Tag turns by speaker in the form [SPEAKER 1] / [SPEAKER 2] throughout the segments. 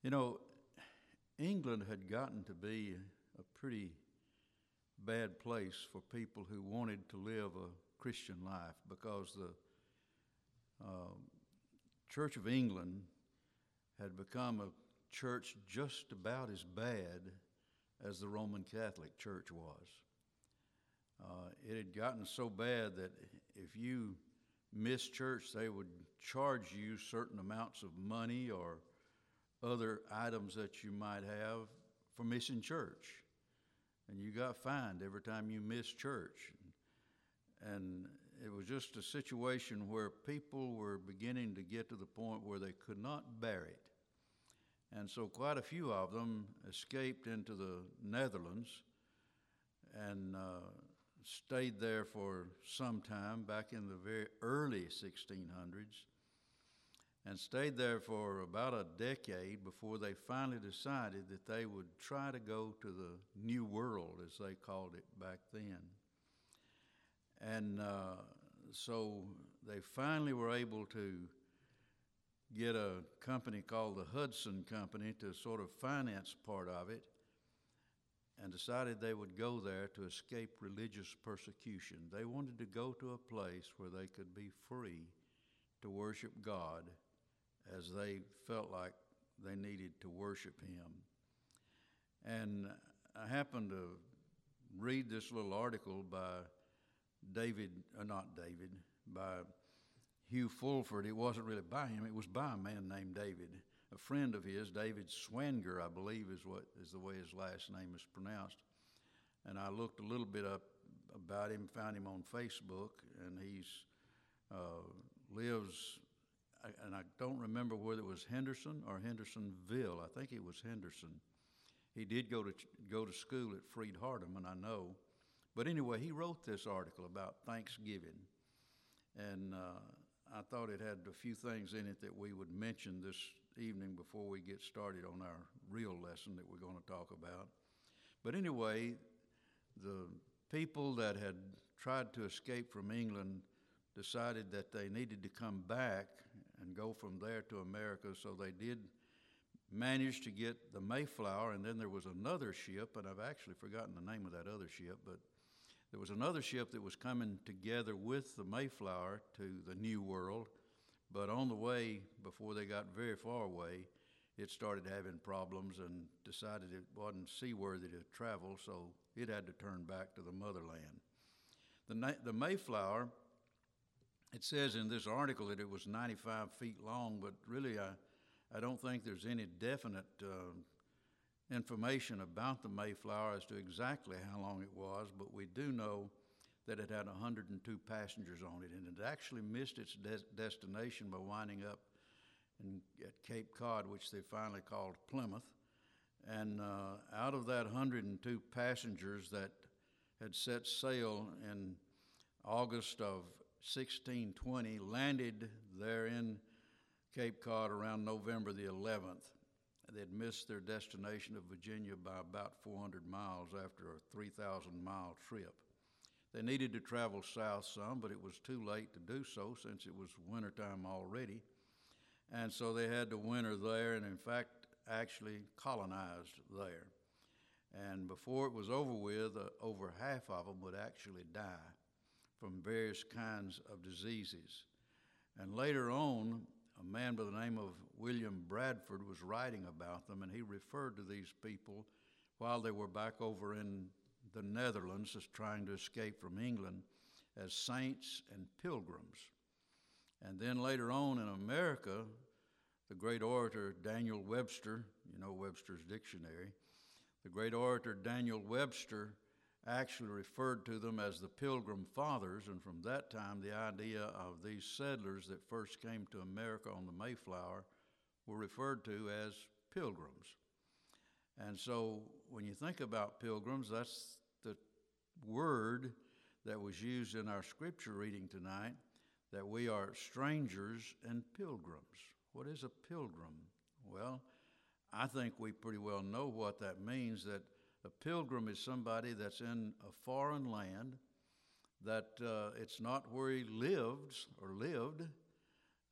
[SPEAKER 1] You know, England had gotten to be a pretty bad place for people who wanted to live a Christian life because the uh, Church of England had become a church just about as bad as the Roman Catholic Church was. It had gotten so bad that if you missed church, they would charge you certain amounts of money or other items that you might have for missing church. And you got fined every time you missed church. And it was just a situation where people were beginning to get to the point where they could not bear it. And so quite a few of them escaped into the Netherlands and stayed there for some time back in the very early 1600s and stayed there for about a decade before they finally decided that they would try to go to the New World, as they called it back then. And so they finally were able to get a company called the Hudson Company to sort of finance part of it, and decided they would go there to escape religious persecution. They wanted to go to a place where they could be free to worship God as they felt like they needed to worship Him. And I happened to read this little article by by Hugh Fulford. It wasn't really by him, it was by a man named David, a friend of his, David Swanger, I believe is the way his last name is pronounced. And I looked a little bit up about him, found him on Facebook, and he's lives, and I don't remember whether it was Henderson or Hendersonville. I think it was Henderson. He did go to school at Freed Hardeman, I know. But anyway, he wrote this article about Thanksgiving, and I thought it had a few things in it that we would mention this evening before we get started on our real lesson that we're going to talk about. But anyway, the people that had tried to escape from England decided that they needed to come back and go from there to America, so they did manage to get the Mayflower, and then there was another ship, and I've actually forgotten the name of that other ship, but there was another ship that was coming together with the Mayflower to the New World, but on the way, before they got very far away, it started having problems and decided it wasn't seaworthy to travel, so it had to turn back to the motherland. The Mayflower, it says in this article that it was 95 feet long, but really I don't think there's any definite information about the Mayflower as to exactly how long it was, but we do know that it had 102 passengers on it, and it actually missed its destination by winding up at Cape Cod, which they finally called Plymouth. And out of that 102 passengers that had set sail in August of 1620, landed there in Cape Cod around November the 11th. They'd missed their destination of Virginia by about 400 miles after a 3,000-mile trip. They needed to travel south some, but it was too late to do so since it was wintertime already. And so they had to winter there and, in fact, actually colonized there. And before it was over with, over half of them would actually die from various kinds of diseases. And later on, a man by the name of William Bradford was writing about them, and he referred to these people while they were back over in the Netherlands, just trying to escape from England, as saints and pilgrims. And then later on in America, the great orator Daniel Webster, you know Webster's dictionary, the great orator Daniel Webster actually referred to them as the Pilgrim Fathers, and from that time the idea of these settlers that first came to America on the Mayflower were referred to as pilgrims. And so when you think about pilgrims, that's the word that was used in our scripture reading tonight, that we are strangers and pilgrims. What is a pilgrim? Well, I think we pretty well know what that means, that a pilgrim is somebody that's in a foreign land, that it's not where he lives or lived.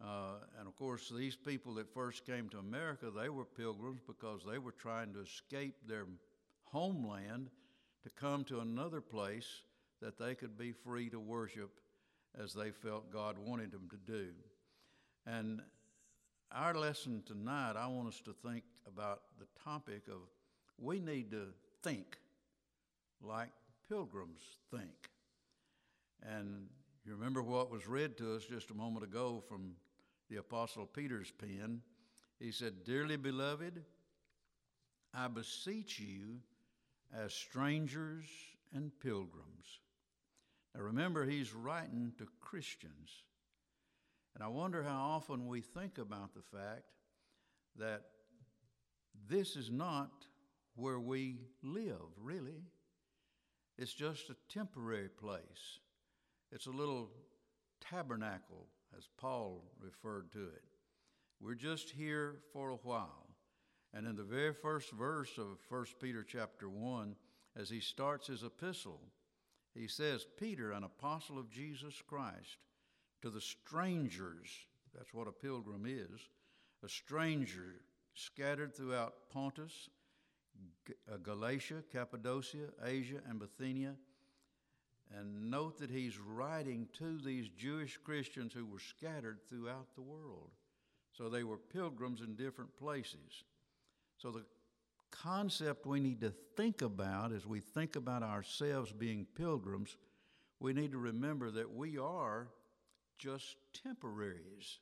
[SPEAKER 1] And of course, these people that first came to America, they were pilgrims because they were trying to escape their homeland to come to another place that they could be free to worship as they felt God wanted them to do. And our lesson tonight, I want us to think about the topic of we need to think like pilgrims think. And you remember what was read to us just a moment ago from the Apostle Peter's pen. He said, "Dearly beloved, I beseech you as strangers and pilgrims." Now remember, he's writing to Christians. And I wonder how often we think about the fact that this is not where we live, really. It's just a temporary place. It's a little tabernacle, as Paul referred to it. We're just here for a while. And in the very first verse of 1 Peter chapter 1, as he starts his epistle, he says, "Peter, an apostle of Jesus Christ, to the strangers," that's what a pilgrim is, "a stranger scattered throughout Pontus, Galatia, Cappadocia, Asia, and Bithynia." And note that he's writing to these Jewish Christians who were scattered throughout the world. So they were pilgrims in different places. So the concept we need to think about as we think about ourselves being pilgrims, we need to remember that we are just temporaries.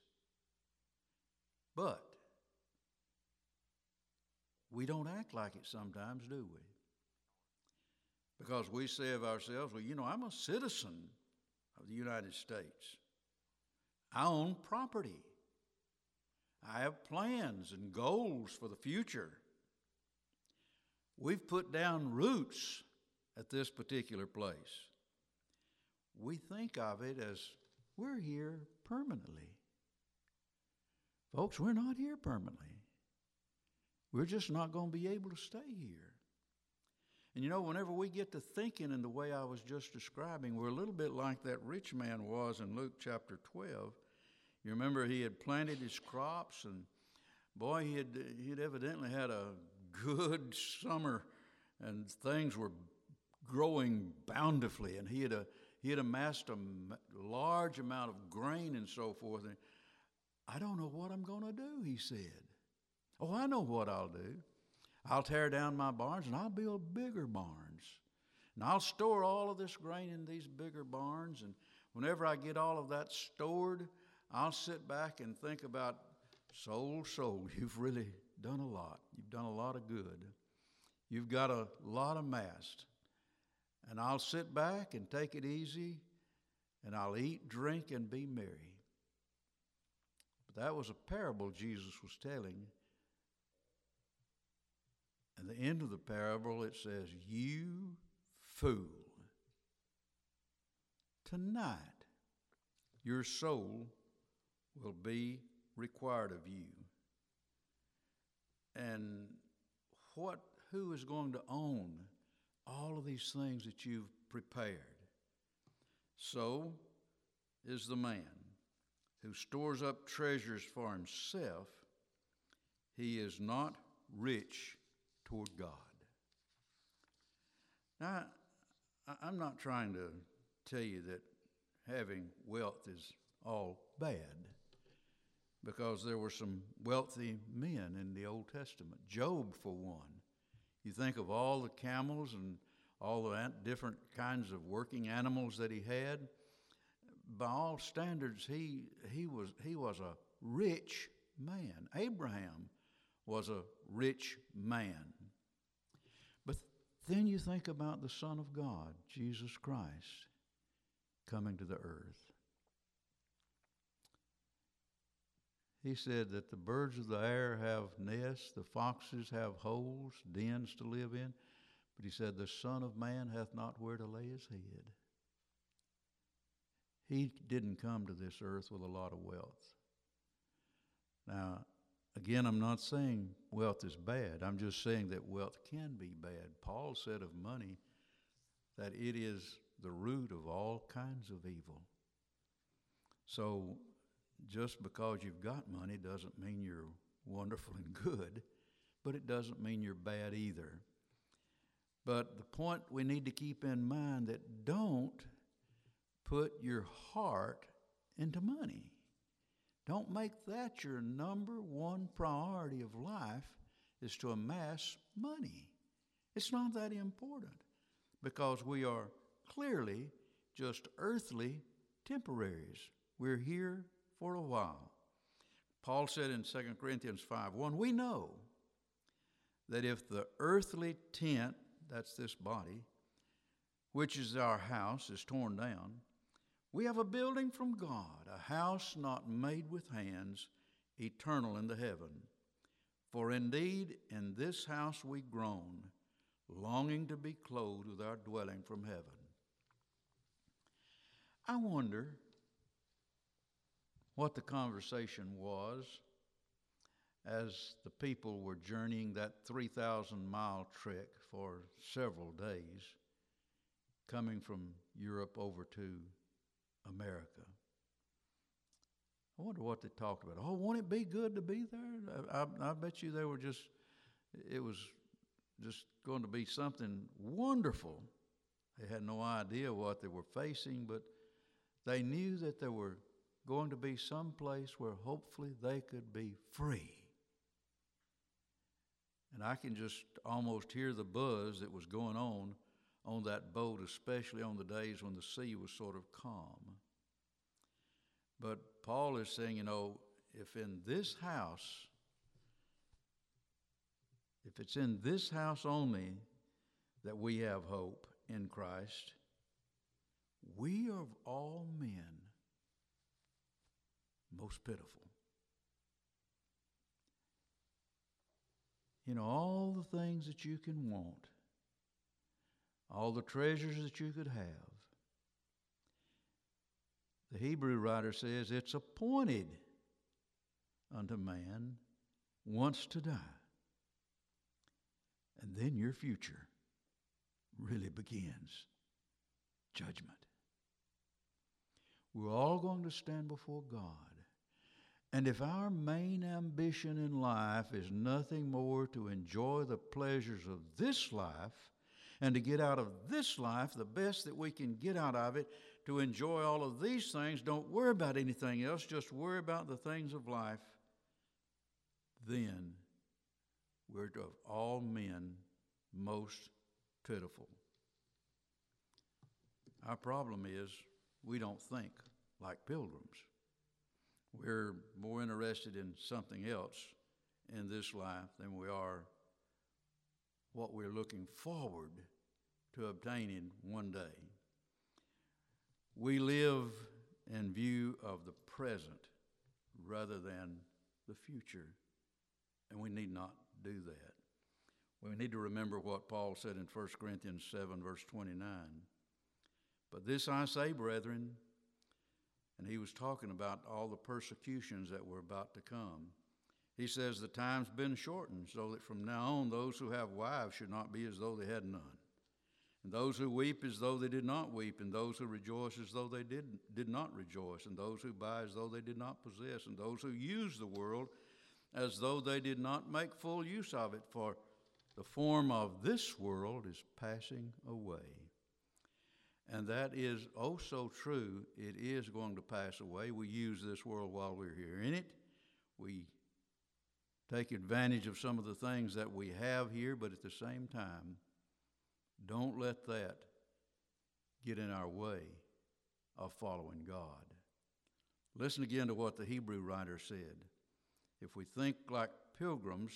[SPEAKER 1] But we don't act like it sometimes, do we? Because we say of ourselves, well, I'm a citizen of the United States. I own property. I have plans and goals for the future. We've put down roots at this particular place. We think of it as we're here permanently. Folks, we're not here permanently. We're just not going to be able to stay here. And whenever we get to thinking in the way I was just describing, we're a little bit like that rich man was in Luke chapter 12. You remember he had planted his crops, and boy, he'd evidently had a good summer, and things were growing bountifully, and he had amassed a large amount of grain and so forth. And "I don't know what I'm going to do," he said. "Oh, I know what I'll do. I'll tear down my barns and I'll build bigger barns. And I'll store all of this grain in these bigger barns. And whenever I get all of that stored, I'll sit back and think about, soul, you've really done a lot. You've done a lot of good. You've got a lot amassed. And I'll sit back and take it easy, and I'll eat, drink, and be merry." But that was a parable Jesus was telling. At the end of the parable, it says, "You fool, tonight your soul will be required of you." And who is going to own all of these things that you've prepared? So is the man who stores up treasures for himself. He is not rich toward God. Now, I'm not trying to tell you that having wealth is all bad, because there were some wealthy men in the Old Testament. Job, for one. You think of all the camels and all the different kinds of working animals that he had. By all standards, he was a rich man. Abraham was a rich man. But then you think about the Son of God, Jesus Christ, coming to the earth. He said that the birds of the air have nests, the foxes have holes, dens to live in. But he said, the Son of Man hath not where to lay his head. He didn't come to this earth with a lot of wealth. Now, again, I'm not saying wealth is bad. I'm just saying that wealth can be bad. Paul said of money that it is the root of all kinds of evil. So just because you've got money doesn't mean you're wonderful and good, but it doesn't mean you're bad either. But the point we need to keep in mind that don't put your heart into money. Don't make that your number one priority of life is to amass money. It's not that important because we are clearly just earthly temporaries. We're here for a while. Paul said in 2 Corinthians 5:1, we know that if the earthly tent, that's this body, which is our house, is torn down, we have a building from God, a house not made with hands, eternal in the heaven. For indeed in this house we groan, longing to be clothed with our dwelling from heaven. I wonder what the conversation was as the people were journeying that 3,000-mile trek for several days, coming from Europe over to America. I wonder what they talked about. Oh, won't it be good to be there? I bet you it was just going to be something wonderful. They had no idea what they were facing, but they knew that there were going to be some place where hopefully they could be free. And I can just almost hear the buzz that was going on that boat, especially on the days when the sea was sort of calm. But Paul is saying, if it's in this house only that we have hope in Christ, we are of all men most pitiful. All the things that you can want, all the treasures that you could have, the Hebrew writer says it's appointed unto man once to die. And then your future really begins. Judgment. We're all going to stand before God. And if our main ambition in life is nothing more to enjoy the pleasures of this life and to get out of this life the best that we can get out of it, to enjoy all of these things, don't worry about anything else, just worry about the things of life, then we're of all men most pitiful. Our problem is we don't think like pilgrims. We're more interested in something else in this life than we are what we're looking forward to obtaining one day. We live in view of the present rather than the future, and we need not do that. We need to remember what Paul said in 1 Corinthians 7, verse 29. But this I say, brethren, and he was talking about all the persecutions that were about to come. He says, the time's been shortened, so that from now on those who have wives should not be as though they had none. And those who weep as though they did not weep, and those who rejoice as though they did not rejoice, and those who buy as though they did not possess, and those who use the world as though they did not make full use of it, for the form of this world is passing away. And that is oh so true. It is going to pass away. We use this world while we're here in it. We take advantage of some of the things that we have here, but at the same time, don't let that get in our way of following God. Listen again to what the Hebrew writer said. If we think like pilgrims,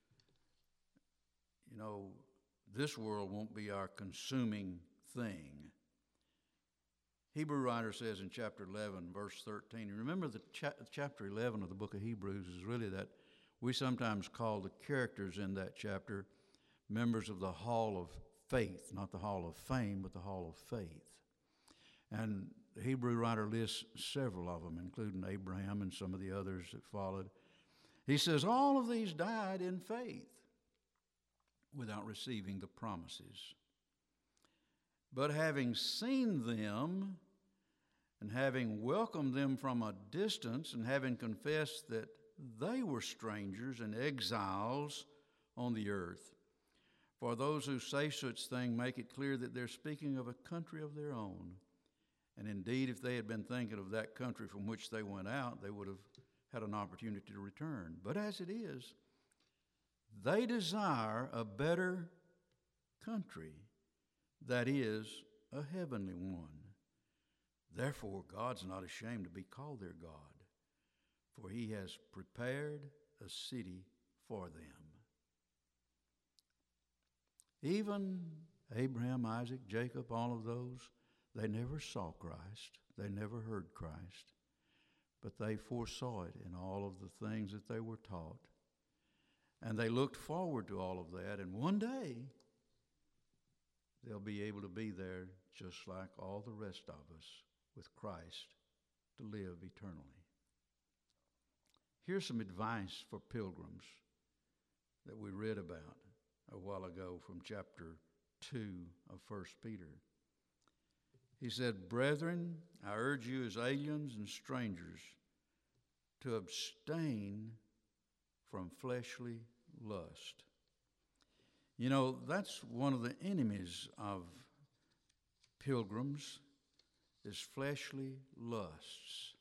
[SPEAKER 1] this world won't be our consuming thing. Hebrew writer says in chapter 11, verse 13, and remember the chapter 11 of the book of Hebrews is really that we sometimes call the characters in that chapter members of the hall of faith, not the hall of fame, but the hall of faith. And the Hebrew writer lists several of them, including Abraham and some of the others that followed. He says, all of these died in faith without receiving the promises. But having seen them And having welcomed them from a distance, and having confessed that they were strangers and exiles on the earth. For those who say such thing make it clear that they're speaking of a country of their own. And indeed, if they had been thinking of that country from which they went out, they would have had an opportunity to return. But as it is, they desire a better country, that is, a heavenly one. Therefore, God's not ashamed to be called their God, for he has prepared a city for them. Even Abraham, Isaac, Jacob, all of those, they never saw Christ. They never heard Christ. But they foresaw it in all of the things that they were taught. And they looked forward to all of that. And one day, they'll be able to be there just like all the rest of us with Christ to live eternally. Here's some advice for pilgrims that we read about a while ago from chapter 2 of 1 Peter. He said, "Brethren, I urge you as aliens and strangers to abstain from fleshly lust." You know, that's one of the enemies of pilgrims, is fleshly lusts.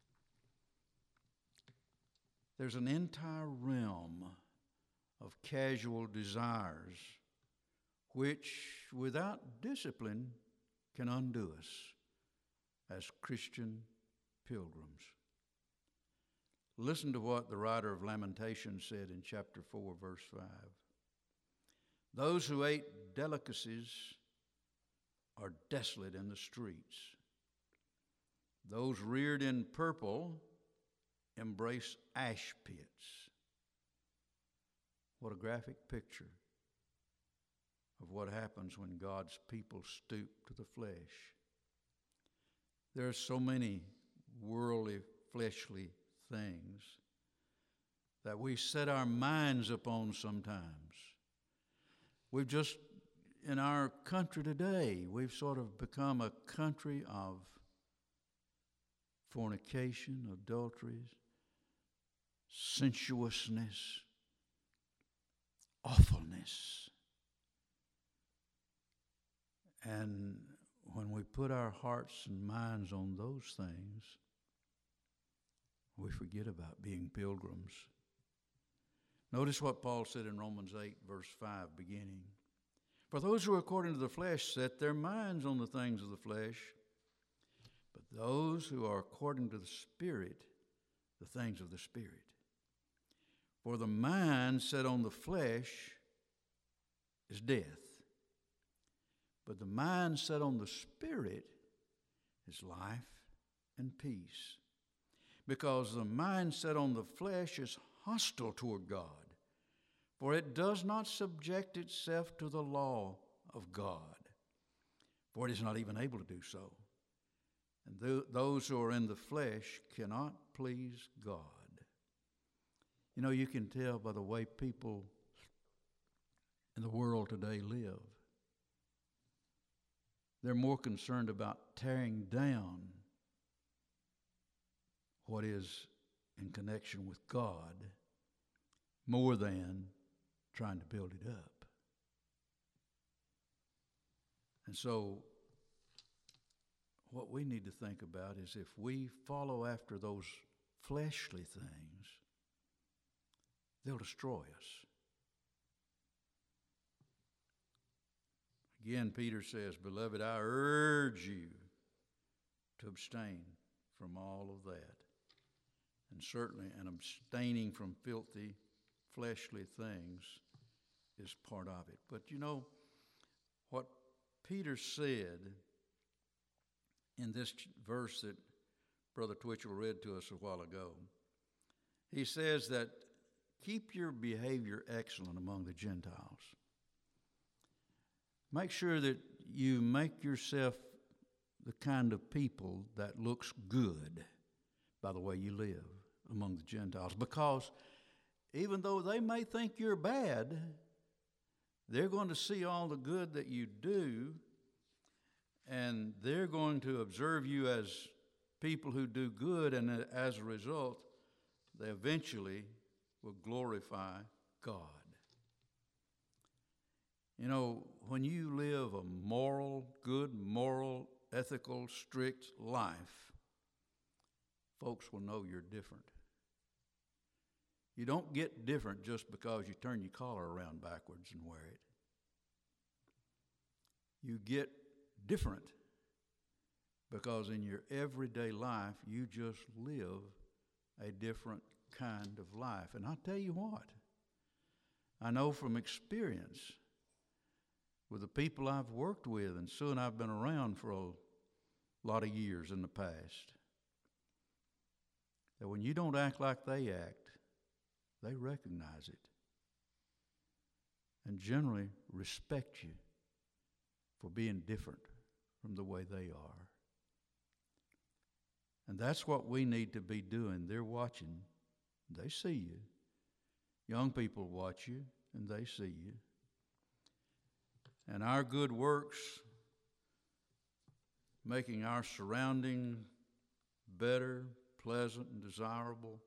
[SPEAKER 1] There's an entire realm of casual desires which, without discipline, can undo us as Christian pilgrims. Listen to what the writer of Lamentations said in chapter 4, verse 5. "Those who ate delicacies are desolate in the streets. Those reared in purple embrace ash pits." What a graphic picture of what happens when God's people stoop to the flesh. There are so many worldly, fleshly things that we set our minds upon sometimes. We've just, in our country today, we've sort of become a country of fornication, adulteries, sensuousness, awfulness. And when we put our hearts and minds on those things, we forget about being pilgrims. Notice what Paul said in Romans 8, verse 5, beginning. "For those who are according to the flesh set their minds on the things of the flesh, but those who are according to the Spirit, the things of the Spirit. For the mind set on the flesh is death, but the mind set on the Spirit is life and peace. Because the mind set on the flesh is hostile toward God, for it does not subject itself to the law of God, for it is not even able to do so. And those who are in the flesh cannot please God." You know, you can tell by the way people in the world today live. They're more concerned about tearing down what is in connection with God more than trying to build it up. And so what we need to think about is if we follow after those fleshly things, they'll destroy us. Again, Peter says, "Beloved, I urge you to abstain from all of that." And certainly, and abstaining from filthy, fleshly things is part of it. But you know, what Peter said in this verse that Brother Twitchell read to us a while ago, he says that keep your behavior excellent among the Gentiles. Make sure that you make yourself the kind of people that looks good by the way you live among the Gentiles. Because even though they may think you're bad, they're going to see all the good that you do, and they're going to observe you as people who do good, and as a result, they eventually will glorify God. You know, when you live a good, moral, ethical, strict life, folks will know you're different. You don't get different just because you turn your collar around backwards and wear it. You get different because in your everyday life, you just live a different kind of life. And I'll tell you what, I know from experience with the people I've worked with, and soon I've been around for a lot of years in the past, that when you don't act like they act, they recognize it and generally respect you for being different from the way they are. And that's what we need to be doing. They're watching. They see you. Young people watch you, and they see you. And our good works, making our surrounding better, pleasant, and desirable,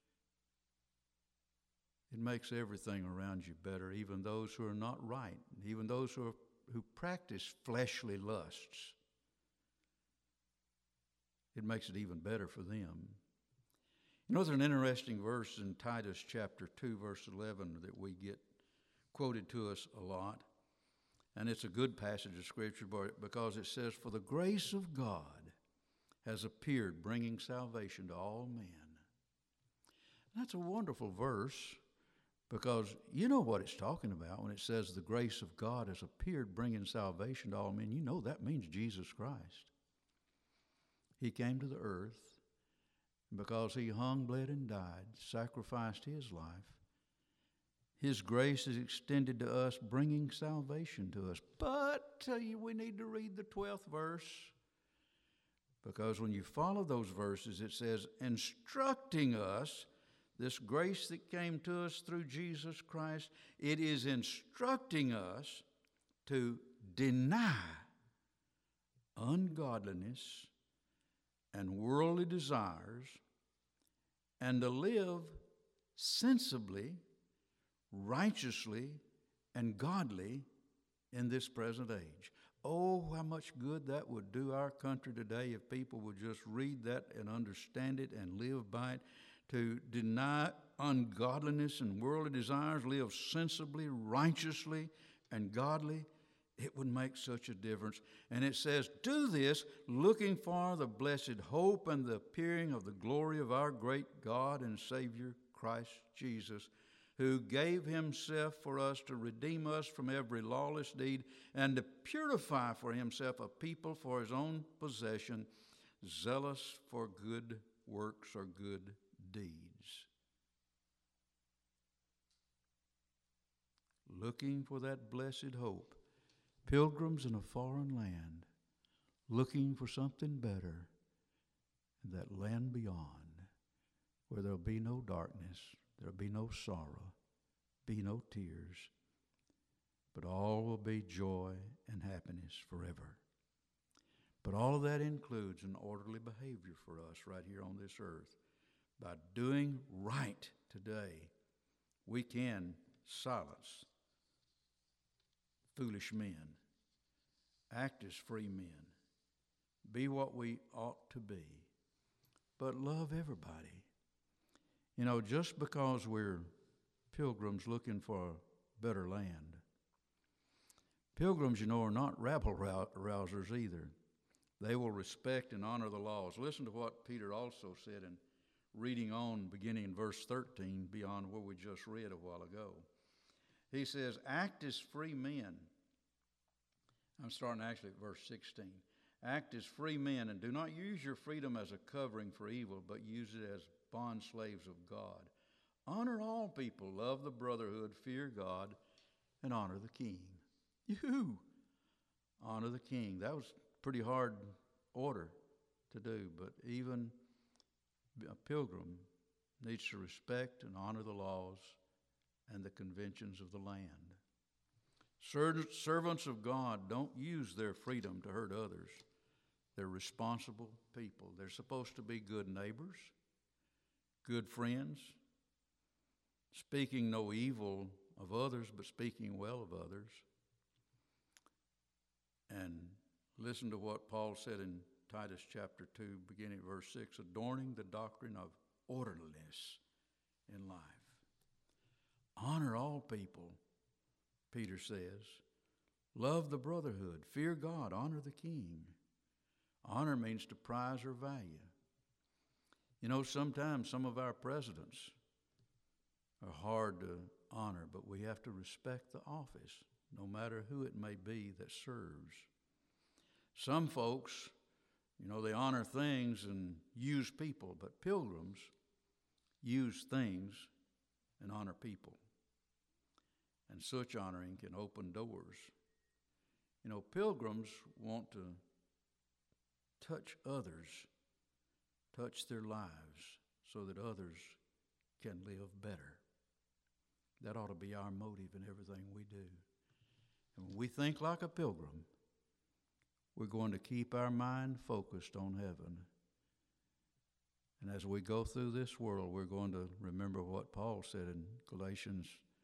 [SPEAKER 1] it makes everything around you better, even those who are not right, even those who practice fleshly lusts. It makes it even better for them. You know, there's an interesting verse in Titus chapter 2, verse 11 that we get quoted to us a lot. And it's a good passage of Scripture because it says, "For the grace of God has appeared, bringing salvation to all men." That's a wonderful verse because you know what it's talking about when it says the grace of God has appeared, bringing salvation to all men. You know that means Jesus Christ. He came to the earth because he hung, bled, and died, sacrificed his life. His grace is extended to us, bringing salvation to us. But we need to read the 12th verse because when you follow those verses, it says, instructing us, this grace that came to us through Jesus Christ, it is instructing us to deny ungodliness and worldly desires and to live sensibly, righteously, and godly in this present age. Oh, how much good that would do our country today if people would just read that and understand it and live by it. To deny ungodliness and worldly desires, live sensibly, righteously, and godly, it would make such a difference. And it says, do this looking for the blessed hope and the appearing of the glory of our great God and Savior, Christ Jesus, who gave himself for us to redeem us from every lawless deed and to purify for himself a people for his own possession, zealous for good works or good deeds. Looking for that blessed hope. Pilgrims in a foreign land, looking for something better in that land beyond, where there'll be no darkness, there'll be no sorrow, be no tears, but all will be joy and happiness forever. But all of that includes an orderly behavior for us right here on this earth. By doing right today, we can silence foolish men, act as free men, be what we ought to be, but love everybody. You know, just because we're pilgrims looking for a better land, pilgrims, you know, are not rabble-rousers either. They will respect and honor the laws. Listen to what Peter also said in reading on, beginning in verse 13, beyond what we just read a while ago. He says, act as free men. I'm starting actually at verse 16. Act as free men and do not use your freedom as a covering for evil, but use it as bond slaves of God. Honor all people, love the brotherhood, fear God, and honor the king. You honor the king. That was a pretty hard order to do, but even a pilgrim needs to respect and honor the laws and the conventions of the land. Servants of God don't use their freedom to hurt others. They're responsible people. They're supposed to be good neighbors, good friends, speaking no evil of others, but speaking well of others. And listen to what Paul said in Titus chapter 2, beginning at verse 6, adorning the doctrine of orderliness in life. Honor all people, Peter says. Love the brotherhood. Fear God. Honor the king. Honor means to prize or value. You know, sometimes some of our presidents are hard to honor, but we have to respect the office, no matter who it may be that serves. Some folks, you know, they honor things and use people, but pilgrims use things and honor people. And such honoring can open doors. You know, pilgrims want to touch others, touch their lives so that others can live better. That ought to be our motive in everything we do. And when we think like a pilgrim, we're going to keep our mind focused on heaven. And as we go through this world, we're going to remember what Paul said in Galatians,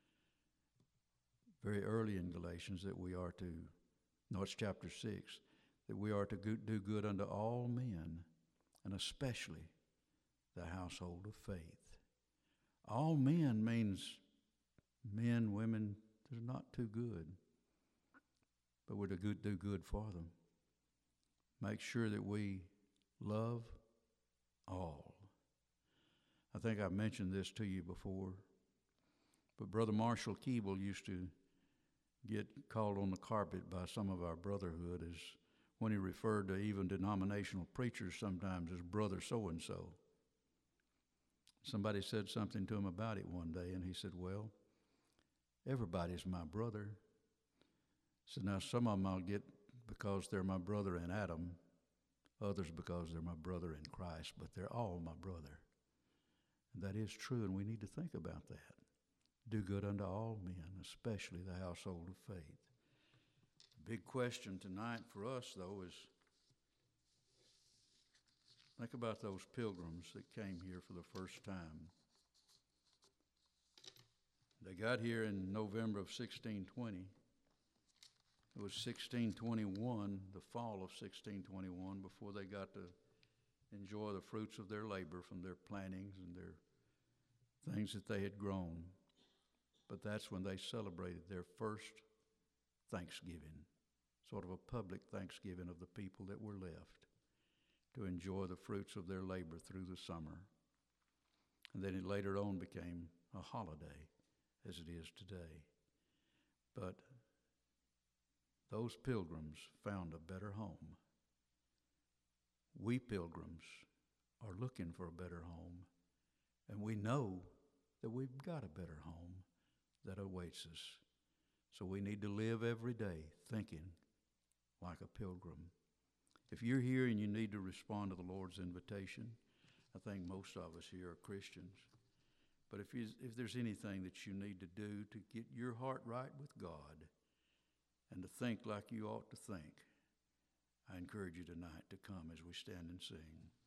[SPEAKER 1] very early in Galatians, that we are to, no, it's chapter 6, that we are to do good unto all men, and especially the household of faith. All men means men, women, they're not too good, but we're to do good for them. Make sure that we love all. I think I've mentioned this to you before, but Brother Marshall Keeble used to get called on the carpet by some of our brotherhood as when he referred to even denominational preachers sometimes as brother so-and-so. Somebody said something to him about it one day, and he said, well, everybody's my brother. So now some of them I'll get because they're my brother in Adam, others because they're my brother in Christ, but they're all my brother. And that is true, and we need to think about that. Do good unto all men, especially the household of faith. The big question tonight for us, though, is think about those pilgrims that came here for the first time. They got here in November of 1620. It was 1621, the fall of 1621, before they got to enjoy the fruits of their labor from their plantings and their things that they had grown. But that's when they celebrated their first Thanksgiving, sort of a public Thanksgiving of the people that were left to enjoy the fruits of their labor through the summer. And then it later on became a holiday, as it is today. But those pilgrims found a better home. We pilgrims are looking for a better home, and we know that we've got a better home that awaits us. So we need to live every day thinking like a pilgrim. If you're here and you need to respond to the Lord's invitation, I think most of us here are Christians. But if there's anything that you need to do to get your heart right with God and to think like you ought to think, I encourage you tonight to come as we stand and sing.